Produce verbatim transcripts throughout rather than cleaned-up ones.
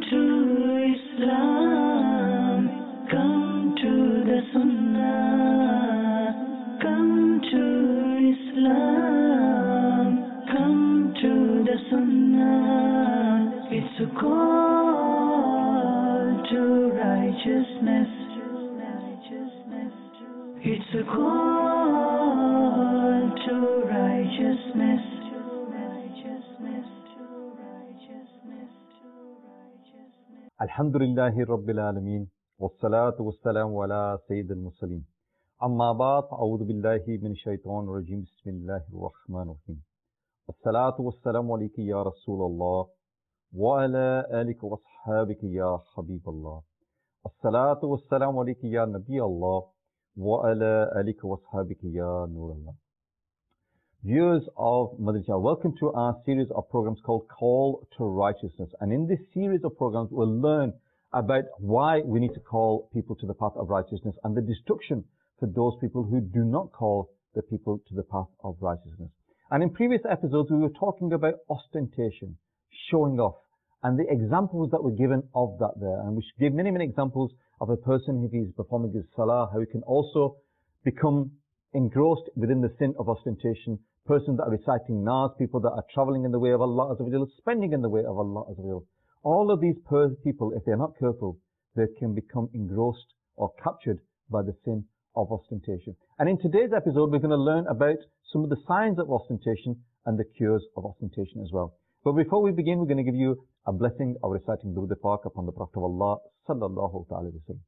to Islam, come to the Sunnah. Come to Islam, come to the Sunnah. It's a call to righteousness. It's a call to righteousness. Alhamdulillahi Rabbil Alameen, wassalatu wassalamu ala Sayyidil Mursaleen. Amma ba'd, a'udhu billahi min shaitan rajim, bismillahir rahmanir rahim. Wassalatu wassalamu alayka ya Rasulallah, wa ala alika wa ashabika ya Habiballah. Wassalatu wassalamu alayka ya Nabi Allah, wa ala alika wa ashabika ya Nurallah. Viewers of Madani Channel, welcome to our series of programs called Call to Righteousness. And in this series of programs, we'll learn about why we need to call people to the path of righteousness and the destruction for those people who do not call the people to the path of righteousness. And in previous episodes, we were talking about ostentation, showing off, and the examples that were given of that there. And we gave many, many examples of a person, if he's performing his salah, how he can also become engrossed within the sin of ostentation, persons that are reciting nas, people that are traveling in the way of Allah Azza wa Jal, spending in the way of Allah Azza wa Jal. All of these people, if they're not careful, they can become engrossed or captured by the sin of ostentation. And in today's episode, we're going to learn about some of the signs of ostentation and the cures of ostentation as well. But before we begin, we're going to give you a blessing of reciting Durood Pak upon the Prophet of Allah Sallallahu Alaihi Wasallam.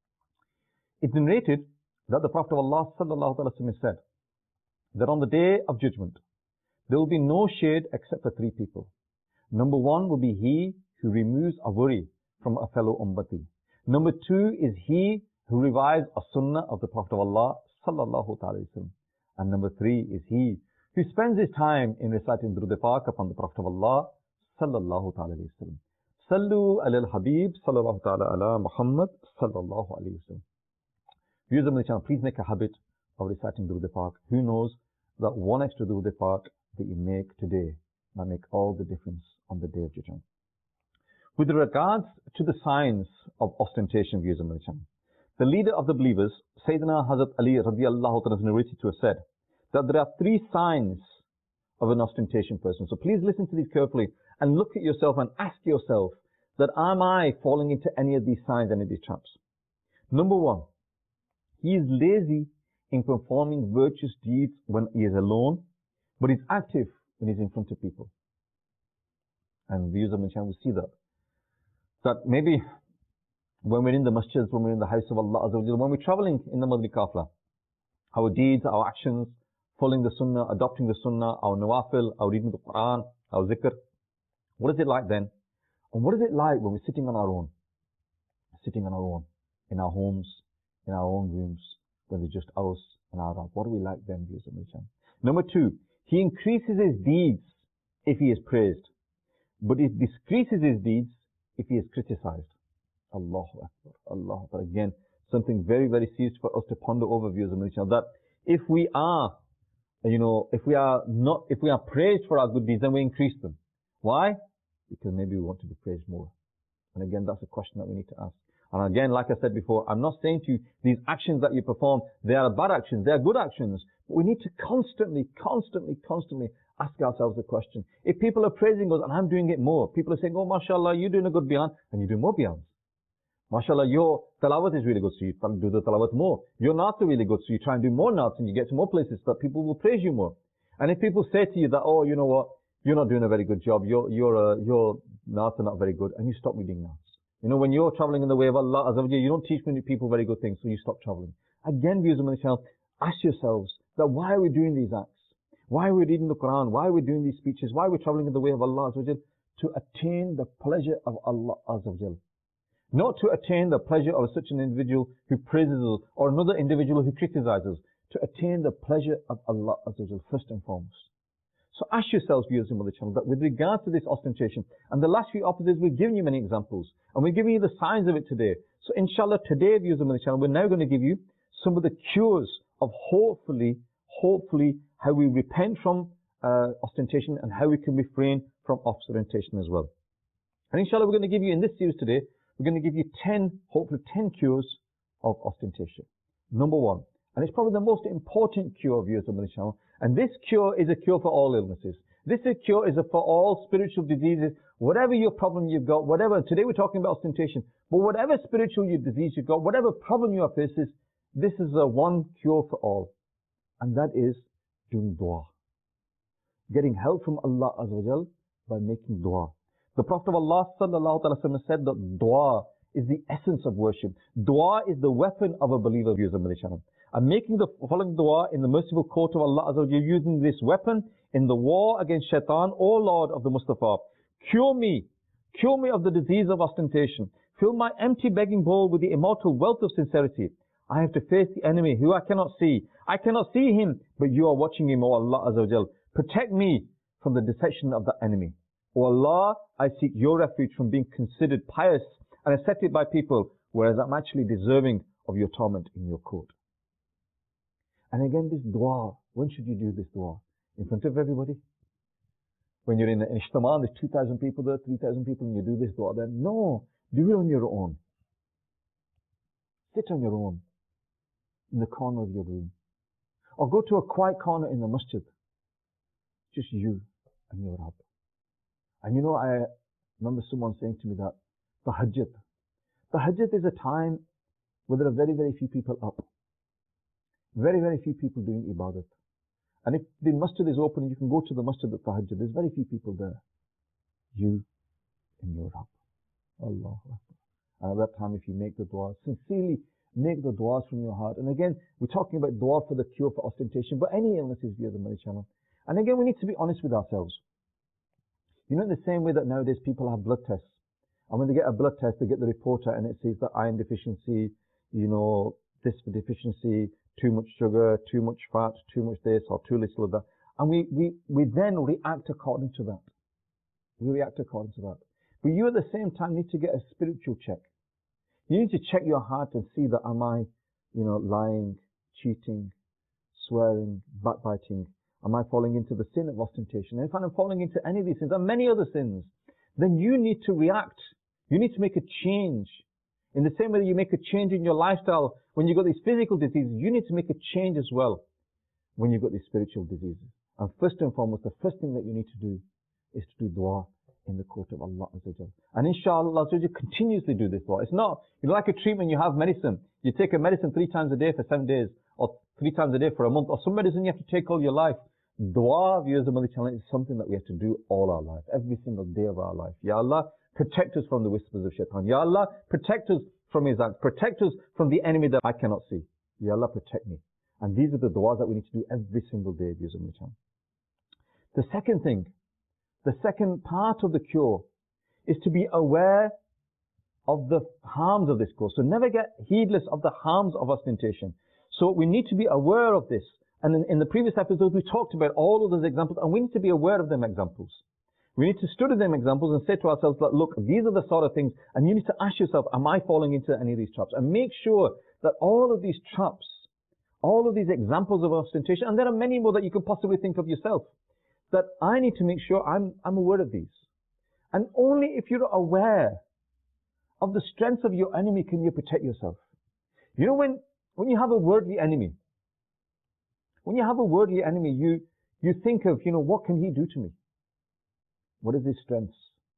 It's narrated that the Prophet of Allah Sallallahu Alaihi Wasallam said that on the day of judgment, there will be no shade except for three people. Number one will be he who removes a worry from a fellow ummati. Number two is he who revives a sunnah of the Prophet of Allah Sallallahu Alaihi Wasallam. And number three is he who spends his time in reciting Durood Pak upon the Prophet of Allah Sallallahu Alaihi Wasallam. Sallu ala al-Habib Sallallahu Ta'ala ala Muhammad Sallallahu Alaihi Wasallam. Viewers of the channel, please make a habit of reciting Durood Pak. Who knows that one extra Durood Pak that you make today might make all the difference on the day of judgment. With regards to the signs of ostentation, viewers of the channel, the leader of the believers, Sayyidina Hazrat Ali radiallahu ta'ala, is narrated to have said that there are three signs of an ostentation person. So please listen to these carefully and look at yourself and ask yourself that am I falling into any of these signs, any of these traps? Number one, he is lazy in performing virtuous deeds when he is alone, but he's active when he's in front of people. And viewers of the channel will see that. That maybe when we're in the masjids, when we're in the house of Allah Azza wa Jalla, when we're traveling in the Madani Qafla, our deeds, our actions, following the sunnah, adopting the sunnah, our nawafil, our reading the Quran, our zikr, what is it like then? And what is it like when we're sitting on our own? Sitting on our own, in our homes, in our own rooms, when they're just us and our own. What do we like then, viewers of the channel? Number two, he increases his deeds if he is praised, but he decreases his deeds if he is criticized. Allahu Akbar, Allahu Akbar. Again, something very, very serious for us to ponder over, viewers of the channel, that if we are, you know, if we are not, if we are praised for our good deeds, then we increase them. Why? Because maybe we want to be praised more. And again, that's a question that we need to ask. And again, like I said before, I'm not saying to you, these actions that you perform, they are bad actions, they are good actions. But we need to constantly, constantly, constantly ask ourselves the question. If people are praising us and I'm doing it more, people are saying, oh, mashallah, you're doing a good bayan, and you do more bayans. Mashallah, your talawat is really good, so you try to do the talawat more. Your naats are really good, so you try and do more naats, and you get to more places that people will praise you more. And if people say to you that, oh, you know what, you're not doing a very good job, your, your, uh, your naats are not very good, and you stop reading naats. You know, when you're traveling in the way of Allah Azza wa Jalla, you don't teach many people very good things, so you stop traveling. Again, viewers of the channel, ask yourselves that why are we doing these acts? Why are we reading the Quran? Why are we doing these speeches? Why are we traveling in the way of Allah Azza wa Jalla? To attain the pleasure of Allah Azza wa Jalla. Not to attain the pleasure of such an individual who praises us or another individual who criticizes us. To attain the pleasure of Allah Azza wa Jalla first and foremost. So ask yourselves, viewers of the channel, that with regard to this ostentation, and the last few episodes, we've given you many examples, and we're giving you the signs of it today. So inshallah, today, viewers of the channel, we're now going to give you some of the cures of hopefully, hopefully, how we repent from uh, ostentation and how we can refrain from ostentation as well. And inshallah, we're going to give you, in this series today, we're going to give you ten, hopefully ten cures of ostentation. Number one, and it's probably the most important cure, viewers of the channel, and this cure is a cure for all illnesses. This cure is a for all spiritual diseases, whatever your problem you've got, whatever, today we're talking about ostentation, but whatever spiritual disease you've got, whatever problem you are facing, this is the one cure for all. And that is doing dua. Getting help from Allah Azza wa Jal by making dua. The Prophet of Allah Sallallahu Alaihi Wasallam said that dua is the essence of worship. Dua is the weapon of a believer, viewers of the channel. And making the following dua in the merciful court of Allah Azza wa Jal, using this weapon in the war against shaitan, O Lord of the Mustafa, cure me, cure me of the disease of ostentation. Fill my empty begging bowl with the immortal wealth of sincerity. I have to face the enemy who I cannot see. I cannot see him, but you are watching him, O Allah Azza wa Jal. Protect me from the deception of the enemy. O Allah, I seek your refuge from being considered pious and accepted by people, whereas I'm actually deserving of your torment in your court. And again, this dua, when should you do this dua? In front of everybody? When you're in an ijtima, there's two thousand people there, three thousand people, and you do this dua, then no, do it on your own. Sit on your own, in the corner of your room. Or go to a quiet corner in the masjid. Just you and your Rabb. And you know, I remember someone saying to me that tahajjud. Tahajjud is a time where there are very, very few people up. Very, very few people doing ibadat. And if the masjid is open, you can go to the masjid at tahajjud. There's very few people there. You and your Rabb. Allah Akbar. And at that time, if you make the dua, sincerely make the duas from your heart. And again, we're talking about dua for the cure for ostentation, but any illnesses via the Mali channel. And again, we need to be honest with ourselves. You know, in the same way that nowadays people have blood tests. And when they get a blood test, they get the report out and it says that iron deficiency, you know, this deficiency, too much sugar, too much fat, too much this, or too little of that. And we, we, we then react according to that. We react according to that. But you at the same time need to get a spiritual check. You need to check your heart and see that am I, you know, lying, cheating, swearing, backbiting? Am I falling into the sin of ostentation? And if I'm falling into any of these sins and many other sins, then you need to react. You need to make a change. In the same way that you make a change in your lifestyle when you've got these physical diseases, you need to make a change as well when you've got these spiritual diseases. And first and foremost, the first thing that you need to do is to do dua in the court of Allah Azza wa Jal. And inshallah, Allah Azza wa Jal continuously do this dua. It's not, you know, like a treatment, you have medicine. You take a medicine three times a day for seven days, or three times a day for a month, or some medicine you have to take all your life. Dua, viewers of Mali channel, is something that we have to do all our life, every single day of our life. Ya Allah, protect us from the whispers of shaitan. Ya Allah, protect us from his acts. Protect us from the enemy that I cannot see. Ya Allah, protect me. And these are the duas that we need to do every single day, viewers of Mali channel. The second thing, the second part of the cure is to be aware of the harms of this course. So never get heedless of the harms of ostentation. So we need to be aware of this. And in, in the previous episodes, we talked about all of those examples, and we need to be aware of them examples. We need to study them examples and say to ourselves that, look, these are the sort of things, and you need to ask yourself, am I falling into any of these traps? And make sure that all of these traps, all of these examples of ostentation, and there are many more that you could possibly think of yourself, that I need to make sure I'm, I'm aware of these. And only if you're aware of the strength of your enemy can you protect yourself. You know, when, when you have a worldly enemy, when you have a worldly enemy, you, you think of, you know, what can he do to me? What is his strengths?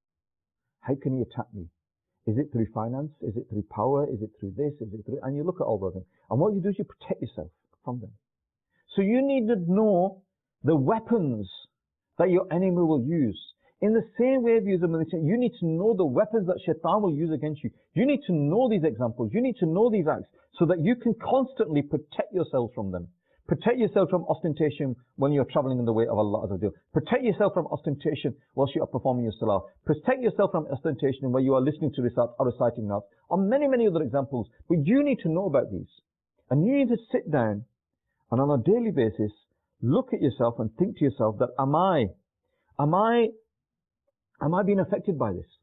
How can he attack me? Is it through finance? Is it through power? Is it through this? Is it through... And you look at all those things. And what you do is you protect yourself from them. So you need to know the weapons that your enemy will use. In the same way, you need to know the weapons that shaitan will use against you. You need to know these examples. You need to know these acts so that you can constantly protect yourself from them. Protect yourself from ostentation when you're traveling in the way of Allah Azza wa Jal. Protect yourself from ostentation whilst you are performing your salah. Protect yourself from ostentation when you are listening to recite or reciting nas. Or many, many other examples. But you need to know about these. And you need to sit down and on a daily basis, look at yourself and think to yourself that am I, am I, am I being affected by this?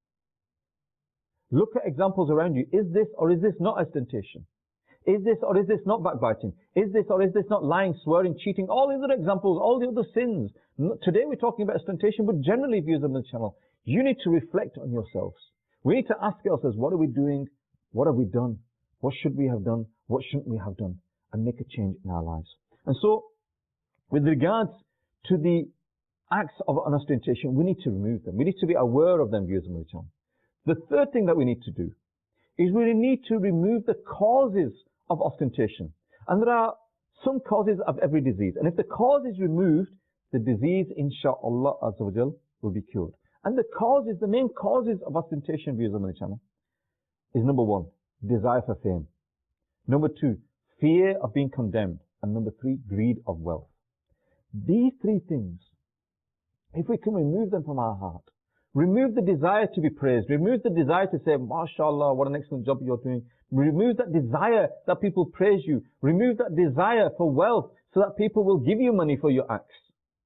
Look at examples around you. Is this or is this not ostentation? Is this or is this not backbiting? Is this or is this not lying, swearing, cheating? All the other examples, all the other sins. Today we're talking about ostentation, but generally, viewers of the channel, You need to reflect on yourselves. We need to ask ourselves, what are we doing? What have we done? What should we have done? What shouldn't we have done? And make a change in our lives. And so, with regards to the acts of ostentation, we need to remove them. We need to be aware of them, viewers of my channel. The third thing that we need to do is we need to remove the causes of ostentation. And there are some causes of every disease. And if the cause is removed, the disease, inshaAllah Azza wa Jal, will be cured. And the causes, the main causes of ostentation, viewers of my channel, is number one, desire for fame. Number two, fear of being condemned. And number three, greed of wealth. These three things, if we can remove them from our heart, remove the desire to be praised, remove the desire to say, MashaAllah, what an excellent job you're doing. Remove that desire that people praise you. Remove that desire for wealth so that people will give you money for your acts.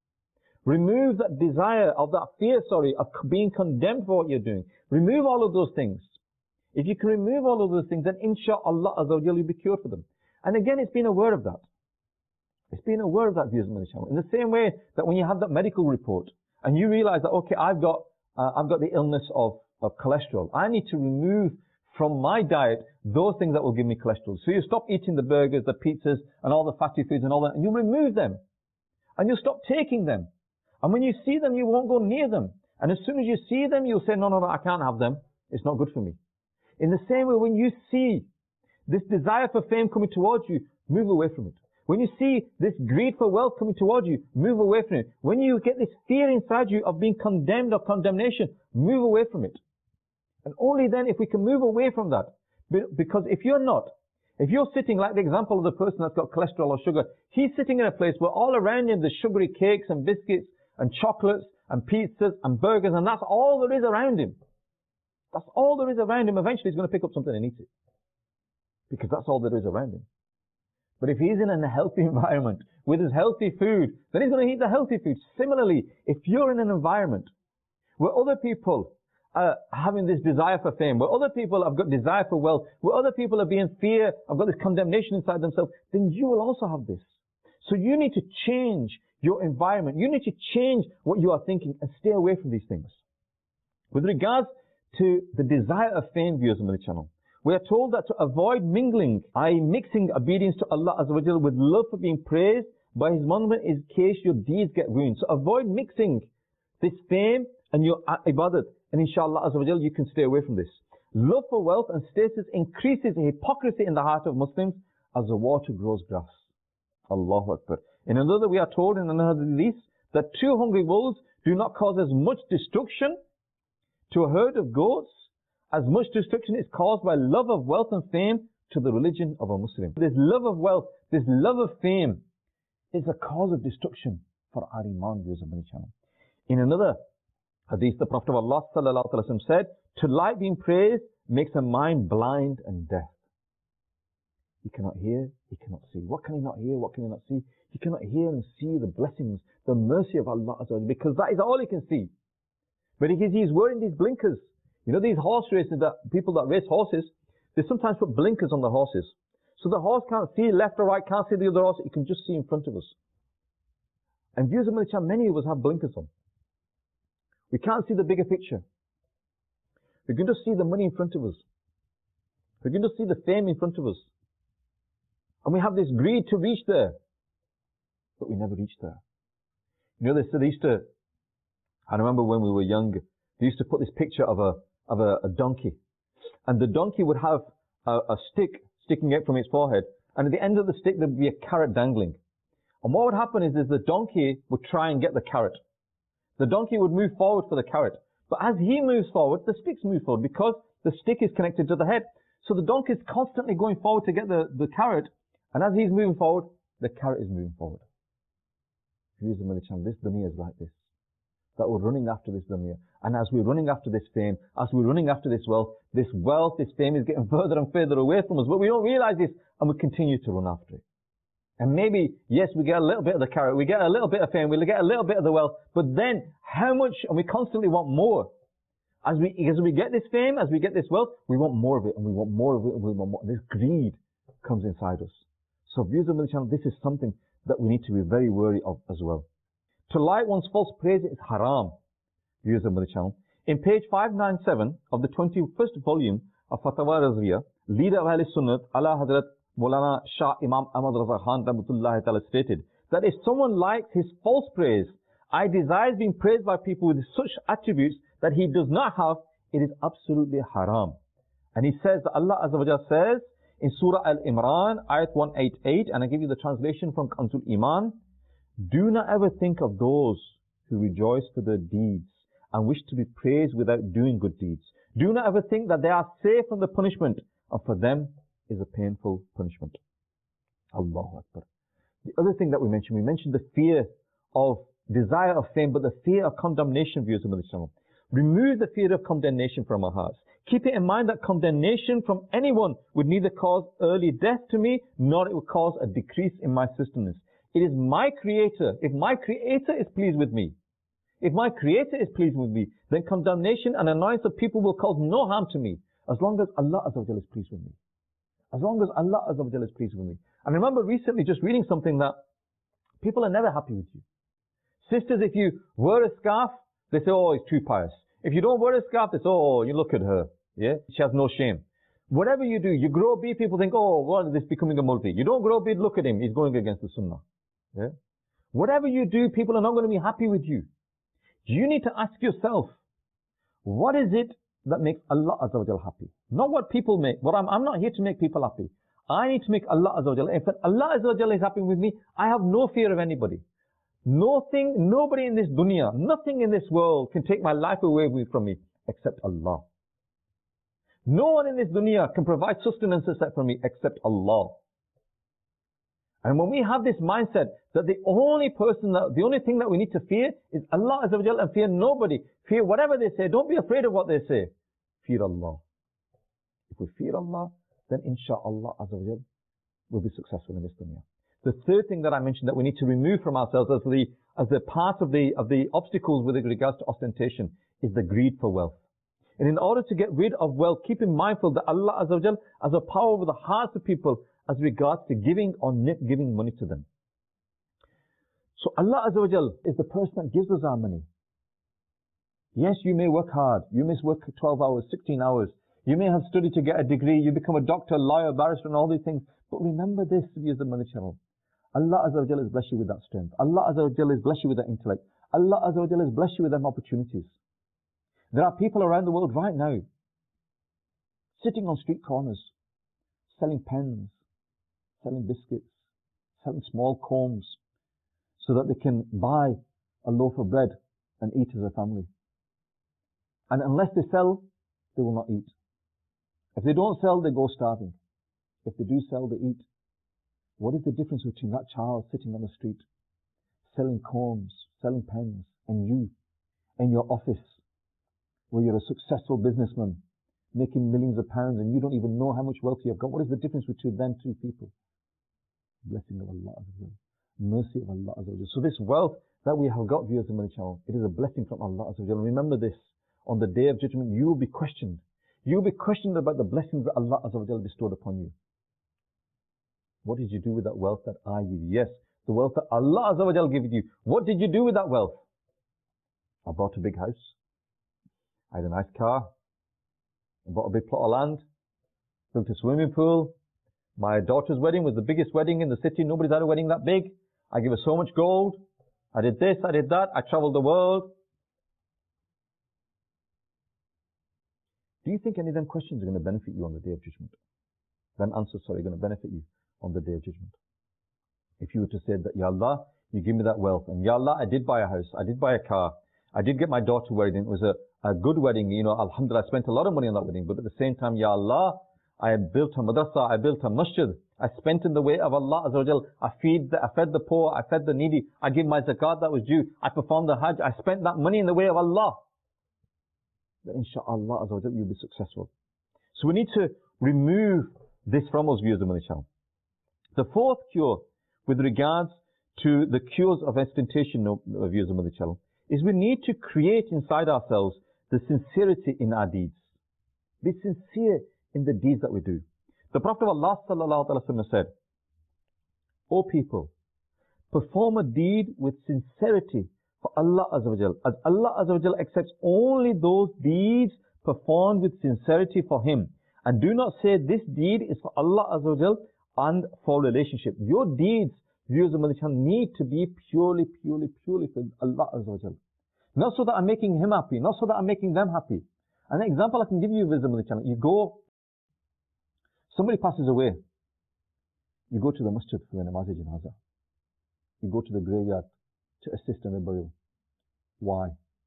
Remove that desire of that fear, sorry, of being condemned for what you're doing. Remove all of those things. If you can remove all of those things, then inshaAllah Azza wa Jalla, you'll be cured for them. And again, it's been aware of that. It's been aware of that, viewers of my channel. In the same way that when you have that medical report and you realize that, okay, I've got Uh, I've got the illness of, of cholesterol. I need to remove from my diet those things that will give me cholesterol. So you stop eating the burgers, the pizzas, and all the fatty foods and all that, and you remove them. And you stop taking them. And when you see them, you won't go near them. And as soon as you see them, you'll say, no, no, no, I can't have them. It's not good for me. In the same way, when you see this desire for fame coming towards you, move away from it. When you see this greed for wealth coming towards you, move away from it. When you get this fear inside you of being condemned or condemnation, move away from it. And only then, if we can move away from that, because if you're not, if you're sitting like the example of the person that's got cholesterol or sugar, he's sitting in a place where all around him there's sugary cakes and biscuits and chocolates and pizzas and burgers, and that's all there is around him. That's all there is around him. Eventually he's going to pick up something and eat it. Because that's all there is around him. But if he's in a healthy environment with his healthy food, then he's going to eat the healthy food. Similarly, if you're in an environment where other people are having this desire for fame, where other people have got desire for wealth, where other people are being fear, have got this condemnation inside themselves, then you will also have this. So you need to change your environment. You need to change what you are thinking and stay away from these things. With regards to the desire of fame, viewers on the channel, we are told that to avoid mingling, that is mixing obedience to Allah Azza wa Jalla with love for being praised by His monument in case your deeds get ruined. So avoid mixing this fame and your ibadat. And inshallah Azza wa Jalla, you can stay away from this. Love for wealth and status increases hypocrisy in the heart of Muslims as the water grows grass. Allahu Akbar. In another, we are told in another hadith that two hungry wolves do not cause as much destruction to a herd of goats as much destruction is caused by love of wealth and fame to the religion of a Muslim. This love of wealth, this love of fame is a cause of destruction for our iman, viewers of many channel. In another hadith, the Prophet of Allah sallallahu alaihi wasallam said, to like being praised makes a mind blind and deaf. He cannot hear, he cannot see. What can he not hear? What can he not see? He cannot hear and see the blessings, the mercy of Allah, because that is all he can see. But because he's wearing these blinkers, you know, these horse races, that people that race horses, they sometimes put blinkers on the horses. So the horse can't see left or right, can't see the other horse, it can just see in front of us. And viewers of Malaysia, many of us have blinkers on. We can't see the bigger picture. We can just see the money in front of us. We can just see the fame in front of us. And we have this greed to reach there. But we never reach there. You know, they, so they used to, I remember when we were young, they used to put this picture of a, of a, a donkey. And the donkey would have a, a stick sticking out from its forehead. And at the end of the stick, there would be a carrot dangling. And what would happen is, is the donkey would try and get the carrot. The donkey would move forward for the carrot. But as he moves forward, the sticks move forward because the stick is connected to the head. So the donkey is constantly going forward to get the, the carrot. And as he's moving forward, the carrot is moving forward. This dunya is like this. That we're running after this dunya. And as we're running after this fame, as we're running after this wealth, this wealth, this fame is getting further and further away from us. But we don't realize this and we continue to run after it. And maybe, yes, we get a little bit of the carrot, we get a little bit of fame, we get a little bit of the wealth, but then how much, and we constantly want more. As we, as we get this fame, as we get this wealth, we want more of it, and we want more of it, and we want more. This greed comes inside us. So viewers of the channel, this is something that we need to be very wary of as well. To like one's false praise is haram, viewers of the channel. In page five ninety-seven of the twenty-first volume of Fatawa Razviya, leader of Ahl Sunnat, Ala Hazrat Maulana Shah Imam Ahmad Raza Khan Rahmatullahi Ta'ala stated that if someone likes his false praise, I desire being praised by people with such attributes that he does not have, it is absolutely haram. And he says that Allah Azza wa Jalla says in Surah Al-Imran, ayat one eighty-eight, and I give you the translation from Kanzul Iman, do not ever think of those who rejoice for their deeds and wish to be praised without doing good deeds. Do not ever think that they are safe from the punishment, and for them is a painful punishment. Allahu Akbar. The other thing that we mentioned, we mentioned the fear of desire of fame, but the fear of condemnation, viewers of Islam. Remove the fear of condemnation from our hearts. Keep it in mind that condemnation from anyone would neither cause early death to me, nor it would cause a decrease in my sustenance. It is my Creator. If my Creator is pleased with me, if my Creator is pleased with me, then condemnation and annoyance of people will cause no harm to me, as long as Allah Azza wa Jalla is pleased with me. As long as Allah Azza wa Jalla is pleased with me. And I remember recently just reading something that people are never happy with you. Sisters, if you wear a scarf, they say, oh, it's too pious. If you don't wear a scarf, they say, oh, you look at her. Yeah, she has no shame. Whatever you do, you grow a beard, people think, oh, what is this becoming a multi? You don't grow a beard, look at him, he's going against the sunnah. Yeah? Whatever you do, people are not going to be happy with you. You need to ask yourself, what is it that makes Allah Azza wa Jalla happy? Not what people make. What I'm, I'm not here to make people happy. I need to make Allah Azza wa Jalla. If Allah Azza wa Jalla is happy with me, I have no fear of anybody. Nothing, nobody in this dunya, nothing in this world can take my life away from me except Allah. No one in this dunya can provide sustenance except from me except Allah. And when we have this mindset that the only person, that, the only thing that we need to fear is Allah Azza wa Jalla, and fear nobody. Fear whatever they say. Don't be afraid of what they say. Fear Allah. If we fear Allah, then inshaAllah Azza wa Jalla will be successful in this dunya. The third thing that I mentioned that we need to remove from ourselves as the, as the part of the, of the obstacles with regards to ostentation is the greed for wealth. And in order to get rid of wealth, keep in mindful that Allah Azza wa Jalla has a power over the hearts of people as regards to giving or not giving money to them. So Allah Azza wa Jalla is the person that gives us our money. Yes, you may work hard. You may work twelve hours, sixteen hours. You may have studied to get a degree. You become a doctor, lawyer, barrister, and all these things. But remember this, use the money channel. Allah Azza wa Jalla has blessed you with that strength. Allah Azza wa Jalla has blessed you with that intellect. Allah Azza wa Jalla has blessed you with them opportunities. There are people around the world right now sitting on street corners, selling pens, selling biscuits, selling small combs, so that they can buy a loaf of bread and eat as a family. And unless they sell, they will not eat. If they don't sell, they go starving. If they do sell, they eat. What is the difference between that child sitting on the street, selling combs, selling pens, and you in your office, where you're a successful businessman, making millions of pounds, and you don't even know how much wealth you have got? What is the difference between them two people? Blessing of Allah Azza wa Jalla, mercy of Allah Azza wa Jalla. So this wealth that we have got, viewers of Money Channel, it is a blessing from Allah Azza wa Jalla. Remember this, on the day of judgment, you will be questioned. You will be questioned about the blessings that Allah Azza wa Jalla bestowed upon you. What did you do with that wealth that I give you? Yes, the wealth that Allah Azza wa Jalla gave you. What did you do with that wealth? I bought a big house. I had a nice car. I bought a big plot of land. Built a swimming pool. My daughter's wedding was the biggest wedding in the city. Nobody's had a wedding that big. I gave her so much gold. I did this, I did that. I traveled the world. Do you think any of them questions are going to benefit you on the day of judgment? Them answers, sorry, are going to benefit you on the day of judgment. If you were to say that, Ya Allah, you give me that wealth. And Ya Allah, I did buy a house. I did buy a car. I did get my daughter wedding. It was a, a good wedding. You know, Alhamdulillah, I spent a lot of money on that wedding. But at the same time, Ya Allah, I built a madrasa, I built a masjid. I spent in the way of Allah Azza wa Jal. I feed the, I fed the poor, I fed the needy. I gave my zakat that was due. I performed the hajj. I spent that money in the way of Allah. Then inshaAllah Azza wa Jal, you'll be successful. So we need to remove this from us, viewers of Money Channel. The fourth cure with regards to the cures of ostentation, viewers of Money Channel, is we need to create inside ourselves the sincerity in our deeds. Be sincere in the deeds that we do. The Prophet of Allah sallallahu alaihi wasallam said, O people, perform a deed with sincerity for Allah Azza wa Jal, as Allah Azza wa Jal accepts only those deeds performed with sincerity for Him. And do not say this deed is for Allah Azza wa Jal and for relationship. Your deeds, viewers of Madani Channel, need to be purely, purely, purely for Allah Azza wa Jal. Not so that I'm making Him happy, not so that I'm making them happy. An example I can give you, viewers of Madani Channel, you go, somebody passes away, you go to the masjid for the namaz-e-janazah. You go to the graveyard to assist in the burial. Why?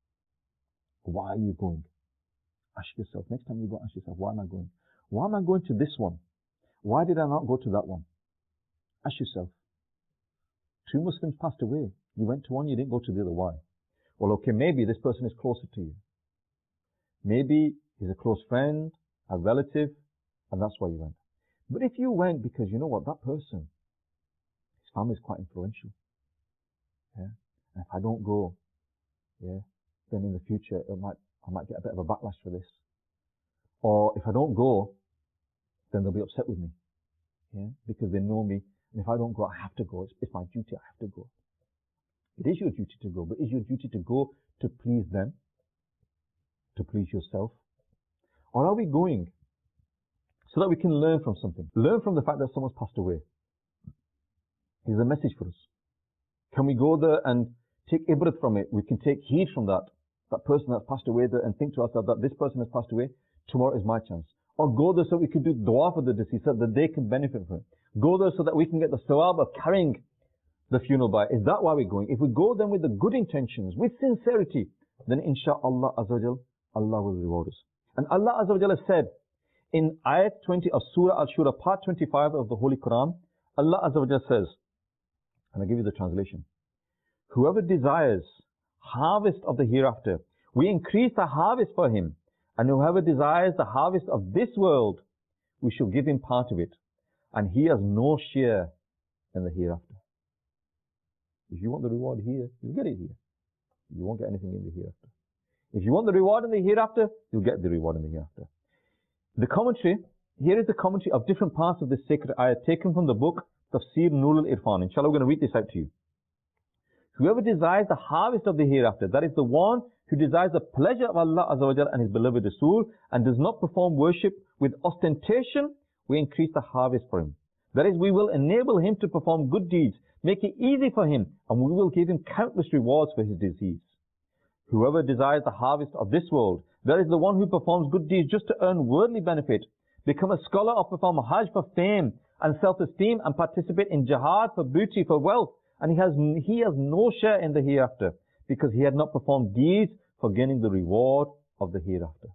Why are you going? Ask yourself, next time you go, ask yourself, why am I going? Why am I going to this one? Why did I not go to that one? Ask yourself. Two Muslims passed away. You went to one, you didn't go to the other. Why? Well, okay, maybe this person is closer to you. Maybe he's a close friend, a relative, and that's why you went. But if you went because you know what, that person, his family is quite influential. Yeah. And if I don't go, yeah, then in the future it might I might get a bit of a backlash for this. Or if I don't go, then they'll be upset with me. Yeah, because they know me. And if I don't go, I have to go. It's, it's my duty, I have to go. It is your duty to go, but is your duty to go to please them? To please yourself? Or are we going so that we can learn from something? Learn from the fact that someone's passed away. Here's a message for us. Can we go there and take ibrat from it? We can take heed from that. That person that's passed away there and think to ourselves that this person has passed away, tomorrow is my chance. Or go there so we can do dua for the deceased so that they can benefit from it. Go there so that we can get the sawab of carrying the funeral by. Is that why we're going? If we go then with the good intentions, with sincerity, then insha'Allah Azza wa Jal, Allah will reward us. And Allah Azza wa Jal has said in ayat twenty of Surah Al-Shura, part twenty-five of the Holy Quran, Allah Azza wa Jal says, and I'll give you the translation. Whoever desires harvest of the hereafter, we increase the harvest for him. And whoever desires the harvest of this world, we shall give him part of it. And he has no share in the hereafter. If you want the reward here, you'll get it here. You won't get anything in the hereafter. If you want the reward in the hereafter, you'll get the reward in the hereafter. The commentary, here is the commentary of different parts of this sacred ayah taken from the book Tafsir Nur al-Irfan. Inshallah, we're going to read this out to you. Whoever desires the harvest of the hereafter, that is the one who desires the pleasure of Allah Azza wa Jal and His beloved Rasul and does not perform worship with ostentation, we increase the harvest for him. That is, we will enable him to perform good deeds, make it easy for him, and we will give him countless rewards for his deeds. Whoever desires the harvest of this world, that is the one who performs good deeds just to earn worldly benefit, become a scholar or perform hajj for fame and self-esteem and participate in jihad for booty, for wealth, and he has, he has no share in the hereafter because he had not performed deeds for gaining the reward of the hereafter.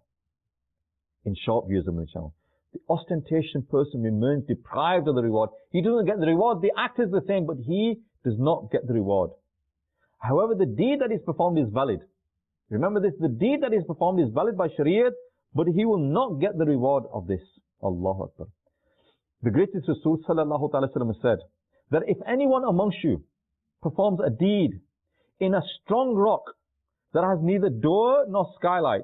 In short, viewers of my channel, the ostentation person remains deprived of the reward. He doesn't get the reward. The act is the same, but he does not get the reward. However, the deed that is performed is valid. Remember this, the deed that is performed is valid by Shariat, but he will not get the reward of this. Allahu Akbar. The greatest Rasul sallallahu ta'ala sallam said that if anyone amongst you performs a deed in a strong rock that has neither door nor skylight,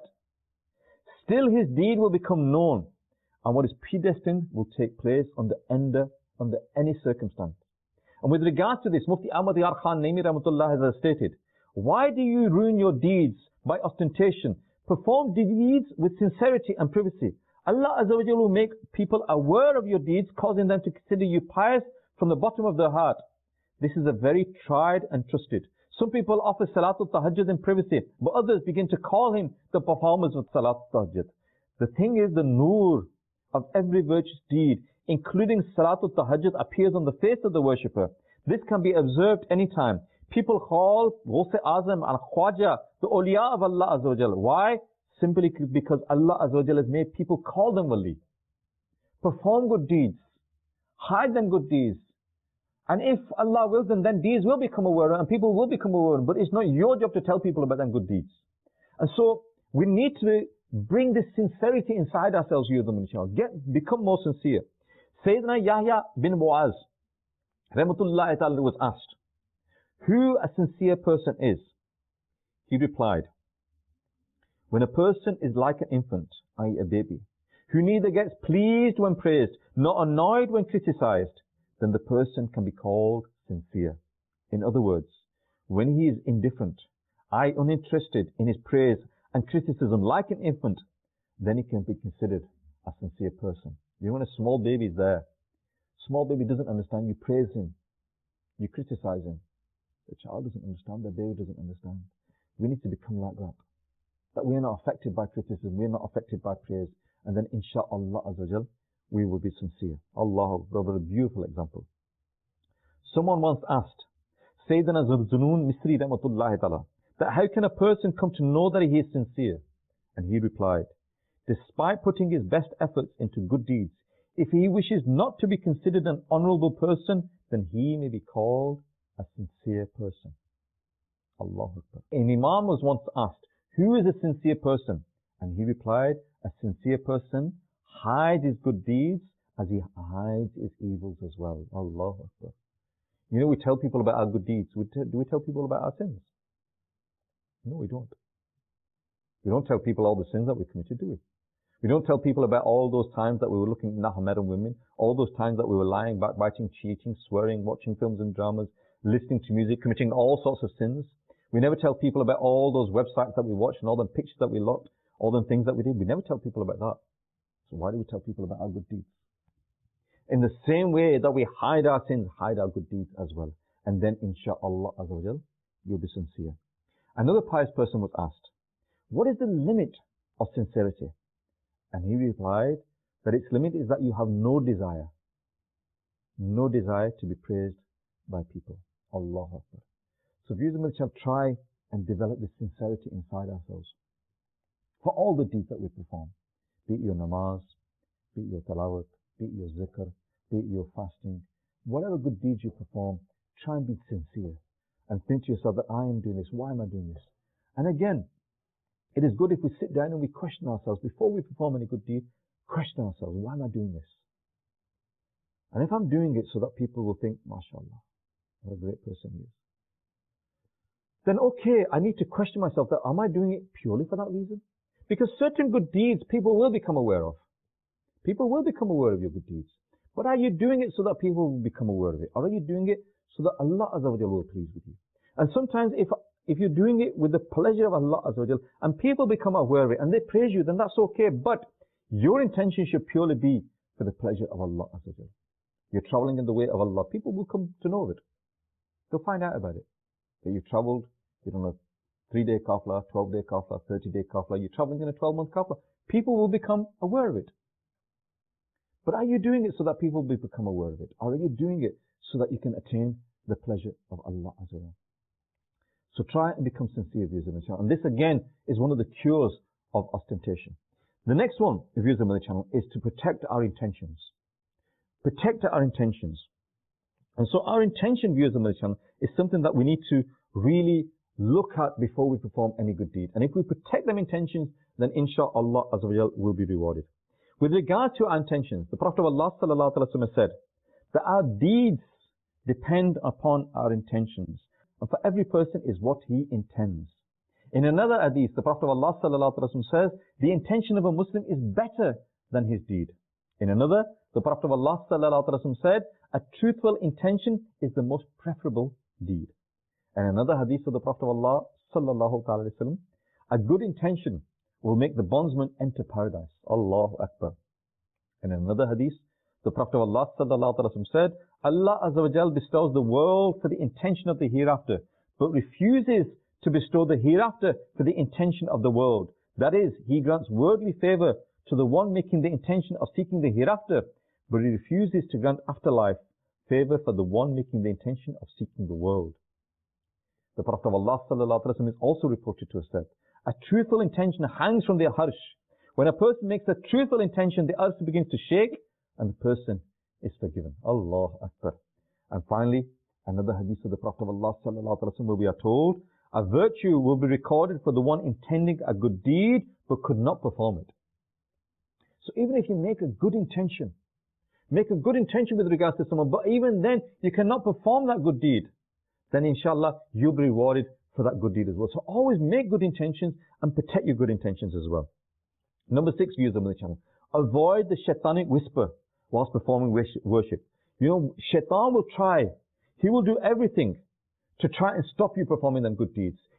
still his deed will become known, and what is predestined will take place under, under, under any circumstance. And with regards to this, Mufti Ahmad Yar Khan Naimi Rahmatullah has stated, why do you ruin your deeds by ostentation? Perform deeds with sincerity and privacy. Allah Azza wa Jalla will make people aware of your deeds, causing them to consider you pious from the bottom of their heart. This is a very tried and trusted. Some people offer Salatul Tahajjud in privacy, but others begin to call him the performers of Salatul Tahajjud. The thing is, the nur of every virtuous deed, including Salatul Tahajjud, appears on the face of the worshipper. This can be observed anytime. People call Ghaus Azam and Khwaja the awliya of Allah Azza wa Jalla. Why? Simply because Allah Azza wa Jalla has made people call them wali. Perform good deeds. Hide them good deeds. And if Allah wills them, then deeds will become aware and people will become aware. But it's not your job to tell people about them good deeds. And so we need to bring this sincerity inside ourselves, you them inshallah. Get become more sincere. Sayyidina Yahya bin Mu'az Rahmatullahi ta'ala was asked who a sincere person is. He replied, when a person is like an infant, that is a baby, who neither gets pleased when praised, nor annoyed when criticized, then the person can be called sincere. In other words, when he is indifferent eye uninterested in his praise and criticism like an infant, then he can be considered a sincere person. You know, when a small baby is there, small baby doesn't understand, you praise him, you criticize him. The child doesn't understand, the baby doesn't understand. We need to become like that. That we are not affected by criticism, we are not affected by praise. And then insha'Allah Azza we will be sincere. Allah, what a beautiful example. Someone once asked Sayyidina Zunnun Misri Rahmatullahi Ta'ala, that how can a person come to know that he is sincere? And he replied, despite putting his best efforts into good deeds, if he wishes not to be considered an honorable person, then he may be called a sincere person. Allahu Akbar. An Imam was once asked, who is a sincere person? And he replied, a sincere person hides his good deeds as he hides his evils as well. Allahu Akbar. You know, we tell people about our good deeds. We do we tell people about our sins? No, we don't. We don't tell people all the sins that we committed, do we? We don't tell people about all those times that we were looking at Nahamadan women, all those times that we were lying, backbiting, cheating, swearing, watching films and dramas, listening to music, committing all sorts of sins. We never tell people about all those websites that we watched and all them pictures that we looked, all them things that we did. We never tell people about that. So why do we tell people about our good deeds? In the same way that we hide our sins, hide our good deeds as well. And then insha'Allah Azza wa Jal, you'll be sincere. Another pious person was asked, what is the limit of sincerity? And he replied that its limit is that you have no desire, no desire to be praised by people. Allahu Akbar. So viewers and shall try and develop this sincerity inside ourselves for all the deeds that we perform, be it your namaz, be it your talawat, be it your zikr, be it your fasting, whatever good deeds you perform, try and be sincere and think to yourself that I am doing this, why am I doing this? And again, it is good if we sit down and we question ourselves before we perform any good deed, question ourselves, why am I doing this? And if I'm doing it so that people will think, mashallah, what a great person he is, then okay, I need to question myself that am I doing it purely for that reason? Because certain good deeds people will become aware of. People will become aware of your good deeds. But are you doing it so that people will become aware of it? Or are you doing it so that Allah Azza wa Jal will please with you? And sometimes if if you're doing it with the pleasure of Allah Azza wa Jal and people become aware of it and they praise you, then that's okay. But your intention should purely be for the pleasure of Allah Azza wa Jal. You're traveling in the way of Allah. People will come to know of it. They'll find out about it. That you traveled, you're on a three-day kafla, twelve-day kafla, thirty-day kafla. You're traveling in a twelve-month kafla. People will become aware of it. But are you doing it so that people will become aware of it? Or are you doing it so that you can attain the pleasure of Allah Azza wa Jal? So try and become sincere, viewers of the channel. And this again is one of the cures of ostentation. The next one, viewers of the channel, is to protect our intentions. Protect our intentions. And so our intention, viewers of the channel, is something that we need to really look at before we perform any good deed. And if we protect them intentions, then insha'Allah Azza wa Jal will be rewarded. With regard to our intentions, the Prophet of Allah Sallallahu Alaihi Wasallam said that our deeds depend upon our intentions. And for every person is what he intends. In another hadith, the Prophet of Allah Sallallahu Alaihi Wasallam says, the intention of a Muslim is better than his deed. In another, the Prophet of Allah Sallallahu Alaihi Wasallam said, a truthful intention is the most preferable deed. And another hadith of the Prophet of Allah Sallallahu Alaihi Wasallam, a good intention will make the bondsman enter paradise. Allahu Akbar. And in another hadith, the Prophet of Allah Sallallahu Alaihi Wasallam said, Allah Azza wa Jal bestows the world for the intention of the hereafter, but refuses to bestow the hereafter for the intention of the world. That is, He grants worldly favor to the one making the intention of seeking the hereafter, but He refuses to grant afterlife favor for the one making the intention of seeking the world. The Prophet of Allah Sallallahu Alaihi Wasallam is also reported to have said, a truthful intention hangs from the arsh. When a person makes a truthful intention, the arsh begins to shake and the person is forgiven. Allahu Akbar. And finally, another hadith of the Prophet of Allah Sallallahu Alaihi Wasallam where we are told, a virtue will be recorded for the one intending a good deed but could not perform it. So even if you make a good intention, make a good intention with regards to someone, but even then you cannot perform that good deed, then inshallah you'll be rewarded for that good deed as well. So always make good intentions and protect your good intentions as well. Number six, viewers of the channel, avoid the shaitanic whisper whilst performing worship. You know, shaitan will try, he will do everything to try and stop you performing them good deeds.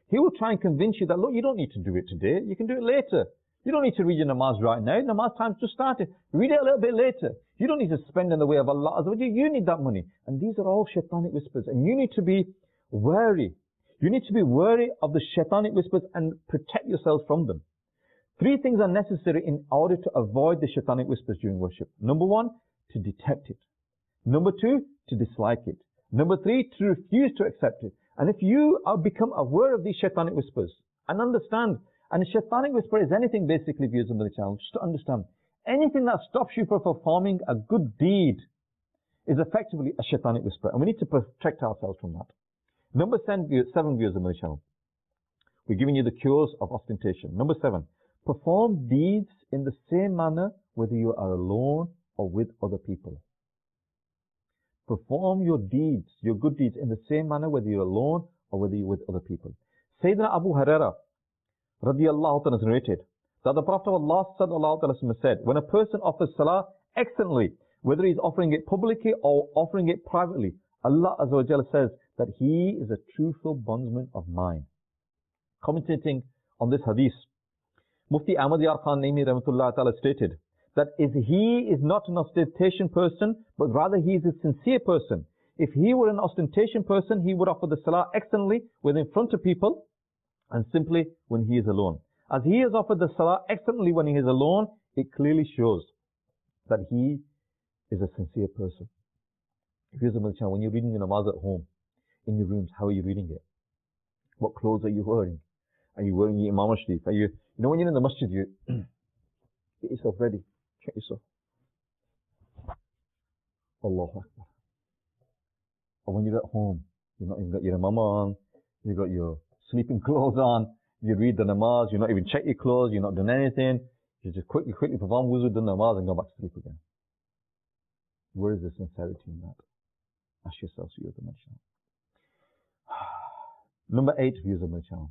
He will try and convince you that, look, you don't need to do it today. You can do it later. You don't need to read your namaz right now. Namaz time's just started. Read it a little bit later. You don't need to spend in the way of Allah. You need that money. And these are all shaitanic whispers. And you need to be wary. You need to be wary of the shaitanic whispers and protect yourselves from them. Three things are necessary in order to avoid the shaitanic whispers during worship. Number one, to detect it. Number two, to dislike it. Number three, to refuse to accept it. And if you are become aware of these shaitanic whispers and understand, and a shaitanic whisper is anything basically, viewers of the channel, just to understand, anything that stops you from performing a good deed is effectively a shaitanic whisper. And we need to protect ourselves from that. Number seven, seven viewers of the channel. We're giving you the cures of ostentation. Number seven, perform deeds in the same manner whether you are alone or with other people. Perform your deeds, your good deeds, in the same manner whether you're alone or whether you're with other people. Sayyidina Abu Hurairah radiyallahu ta'ala narrated that the Prophet of Allah sallallahu alaihi wasallam said, when a person offers salah excellently, whether he's offering it publicly or offering it privately, Allah Azza wa Jalla says that he is a truthful bondsman of mine. Commentating on this hadith, Mufti Ahmad Yar Khan Naimi rahmatullah ta'ala stated that is he is not an ostentation person, but rather he is a sincere person. If he were an ostentation person, he would offer the salah excellently when in front of people and simply when he is alone. As he has offered the salah excellently when he is alone, it clearly shows that he is a sincere person. Here's a channel. When you're reading your namaz at home, in your rooms, how are you reading it? What clothes are you wearing? Are you wearing your Imam Sharif? Are you, you know, when you're in the masjid, you get yourself ready. Check yourself. Allahu Akbar. Or when you're at home, you're not even got your Imam on, you've got your sleeping clothes on, you read the namaz, you're not even check your clothes, you're not doing anything, you just quickly, quickly perform wuzu, do the namaz and go back to sleep again. Where is the sincerity in that? Ask yourself, so you're the channel. Number eight, views of my channel.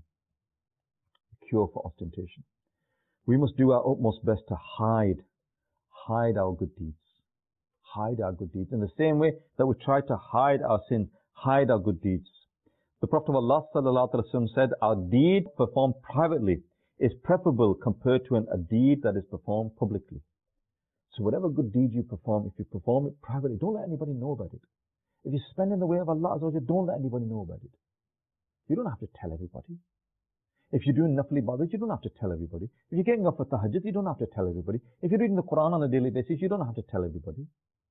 Cure for ostentation. We must do our utmost best to hide, hide our good deeds. Hide our good deeds. In the same way that we try to hide our sins, hide our good deeds. The Prophet of Allah sallallahu alaihi wasallam said, our deed performed privately is preferable compared to an, a deed that is performed publicly. So whatever good deed you perform, if you perform it privately, don't let anybody know about it. If you spend in the way of Allah, don't let anybody know about it. You don't have to tell everybody. If you're doing nafli ibadat, you don't have to tell everybody. If you're getting up for tahajjud, you don't have to tell everybody. If you're reading the Quran on a daily basis, you don't have to tell everybody.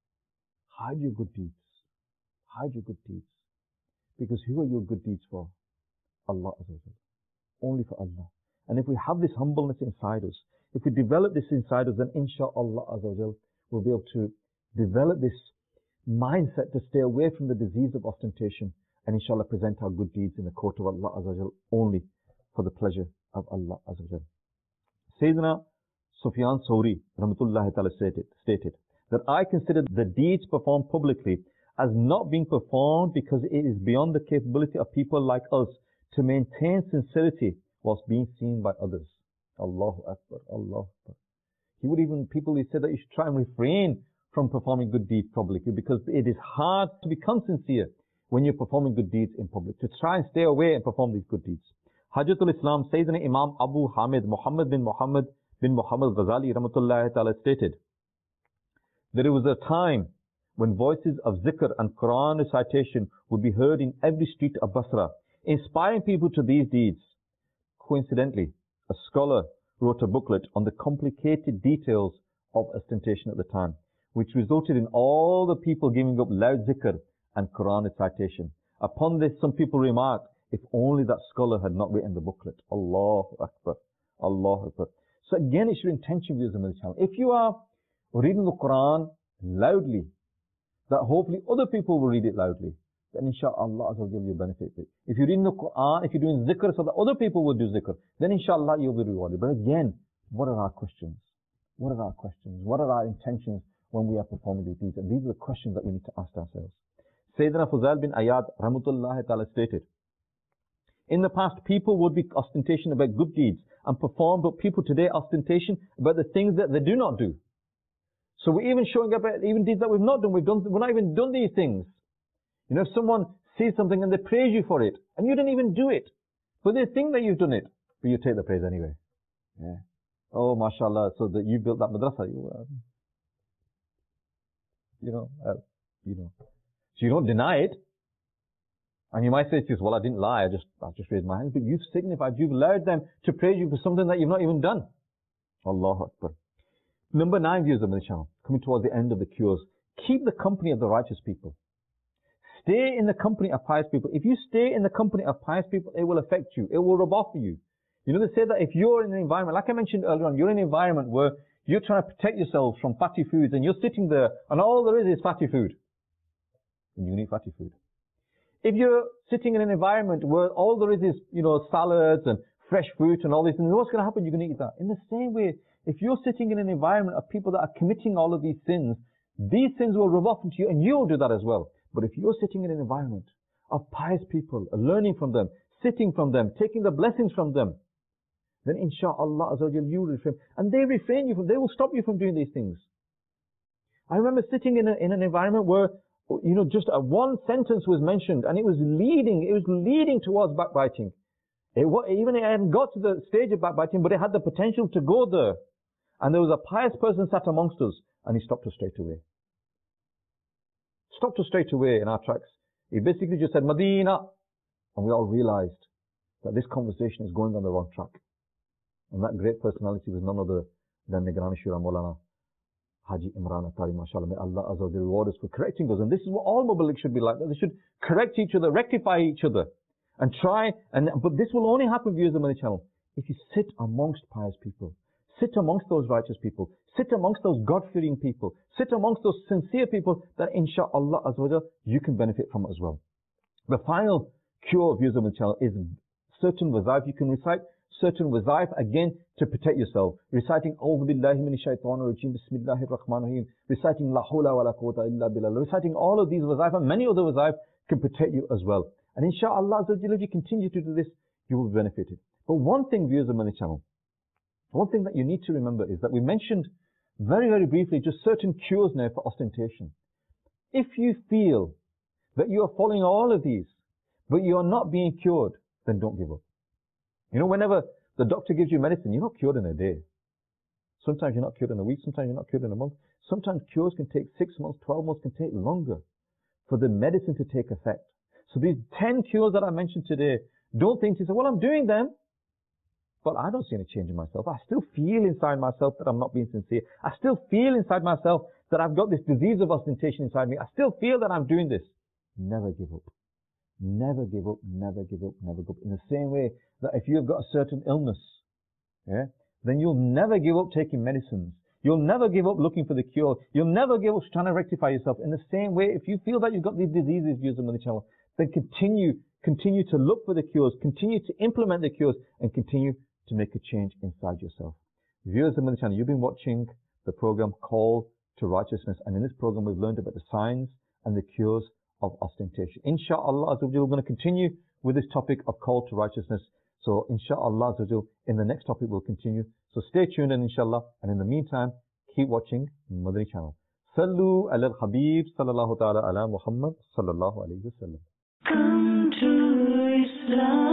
Hide your good deeds. Hide your good deeds. Because who are your good deeds for? Allah Azza wa Jalla. Only for Allah. And if we have this humbleness inside us, if we develop this inside us, then inshaAllah Azza wa Jalla, we'll be able to develop this mindset to stay away from the disease of ostentation and inshallah present our good deeds in the court of Allah Azza wa Jalla only for the pleasure of Allah Azza wa Jalla. Sayyidina Sufyan Thawri rahmatullahi ta'ala stated, stated that I consider the deeds performed publicly as not being performed because it is beyond the capability of people like us to maintain sincerity whilst being seen by others. Allahu Akbar, Allahu Akbar. He would even, people he said that you should try and refrain from performing good deeds publicly because it is hard to become sincere when you're performing good deeds in public. To try and stay away and perform these good deeds. Hajjatul Islam, Sayyidina Imam Abu Hamid Muhammad bin Muhammad bin Muhammad Ghazali rahmatullahi ta'ala stated that there was a time when voices of zikr and Quran recitation would be heard in every street of Basra, inspiring people to these deeds. Coincidentally, a scholar wrote a booklet on the complicated details of ostentation at the time, which resulted in all the people giving up loud zikr and Quran recitation. Upon this, some people remarked, if only that scholar had not written the booklet. Allahu Akbar, Allahu Akbar. So again, it's your intention, viewers on the channel. If you are reading the Quran loudly, that hopefully other people will read it loudly, then inshallah will give you benefit. If you're reading the Quran, if you're doing zikr so that other people will do zikr, then inshallah you'll be rewarded. But again, what are our questions? What are our questions? What are our intentions when we are performing these deeds? And these are the questions that we need to ask ourselves. Sayyidina Fuzal bin Ayad rahmatullahi ta'ala stated, in the past, people would be ostentation about good deeds and perform, but people today ostentation about the things that they do not do. So we're even showing up at even deeds that we've not done. We've done, we're not even done these things. You know, if someone sees something and they praise you for it, and you didn't even do it, But they think that you've done it, but you take the praise anyway. Yeah. Oh, mashallah, so that you built that madrasa. You, uh, you know, uh, you know. So you don't deny it. And you might say to us, well, I didn't lie, I just, I just raised my hands. But you've signified, you've allowed them to praise you for something that you've not even done. Allahu Akbar. Number nine, viewers of the channel, coming towards the end of the cures. Keep the company of the righteous people. Stay in the company of pious people. If you stay in the company of pious people, it will affect you. It will rub off you. You know, they say that if you're in an environment, like I mentioned earlier on, you're in an environment where you're trying to protect yourself from fatty foods and you're sitting there and all there is is fatty food. And you can eat fatty food. If you're sitting in an environment where all there is is, you know, salads and fresh fruit and all these things, what's going to happen? You're going to eat that. In the same way, if you're sitting in an environment of people that are committing all of these sins, these sins will rub off into you and you'll do that as well. But if you're sitting in an environment of pious people, learning from them, sitting from them, taking the blessings from them, then insha'Allah you refrain. And they refrain you from, they will stop you from doing these things. I remember sitting in, a, in an environment where, you know, just a one sentence was mentioned and it was leading, it was leading towards backbiting. It, even it hadn't got to the stage of backbiting, but it had the potential to go there. And there was a pious person sat amongst us and he stopped us straight away. Stopped us straight away in our tracks. He basically just said, Medina. And we all realized that this conversation is going on the wrong track. And that great personality was none other than Nigrani Shura Maulana Haji Imran Attari, mashallah. May Allah Azza wa Jalla reward us for correcting us. And this is what all Muballigh should be like. They should correct each other, rectify each other, and try. And but this will only happen, viewers of my channel, if you sit amongst pious people. Sit amongst those righteous people. Sit amongst those God-fearing people. Sit amongst those sincere people that insha'Allah Azza wa Jalla, you can benefit from it as well. The final cure of viewers of my channel is certain wazaif. You can recite certain wazaif again to protect yourself. Reciting A'udhu Billahi Minash Shaitanir Rajeem, Bismillahir Rahmanir Rahim. Reciting La Hawla Wa La Quwwata Illa Billah. Reciting all of these wazaif and many other wazaif can protect you as well. And insha'Allah Azza wa Jalla, if you continue to do this, you will be benefited. But one thing, viewers of my channel, one thing that you need to remember is that we mentioned very, very briefly just certain cures now for ostentation. If you feel that you are following all of these, but you are not being cured, then don't give up. You know, whenever the doctor gives you medicine, you're not cured in a day. Sometimes you're not cured in a week, sometimes you're not cured in a month. Sometimes cures can take six months, twelve months, can take longer for the medicine to take effect. So these ten cures that I mentioned today, don't think to say, well, I'm doing them, but I don't see any change in myself. I still feel inside myself that I'm not being sincere. I still feel inside myself that I've got this disease of ostentation inside me. I still feel that I'm doing this. Never give up. Never give up, never give up, never give up. In the same way that if you've got a certain illness, yeah, then you'll never give up taking medicines. You'll never give up looking for the cure. You'll never give up trying to rectify yourself. In the same way, if you feel that you've got these diseases, viewers of the channel, then continue, continue to look for the cures, continue to implement the cures, and continue to make a change inside yourself. Viewers of the channel, you've been watching the program Call to Righteousness, and in this program we've learned about the signs and the cures of ostentation. Insha'Allah, we're going to continue with this topic of Call to Righteousness. So insha'Allah, in the next topic we'll continue. So stay tuned in, inshallah, and in the meantime, keep watching Madani channel. Sallu ala al-Habib sallallahu ta'ala ala Muhammad sallallahu alayhi wa sallam. Come to Islam.